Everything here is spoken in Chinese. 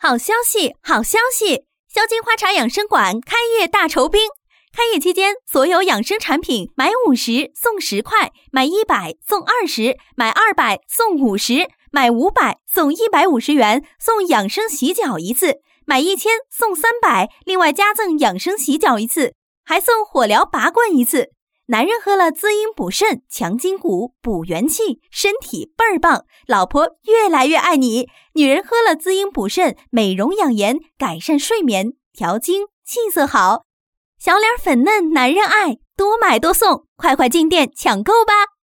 好消息，好消息！销金花茶养生馆开业大酬宾，开业期间，所有养生产品买50送10块，买100送20，买200送50，买500送150元，送养生洗脚一次，买1000送300，另外加赠养生洗脚一次，还送火疗拔罐一次。男人喝了滋阴补肾，强筋骨，补元气，身体倍儿棒，老婆越来越爱你。女人喝了滋阴补肾，美容养颜，改善睡眠，调经，气色好，小脸粉嫩，男人爱，多买多送，快快进店抢购吧。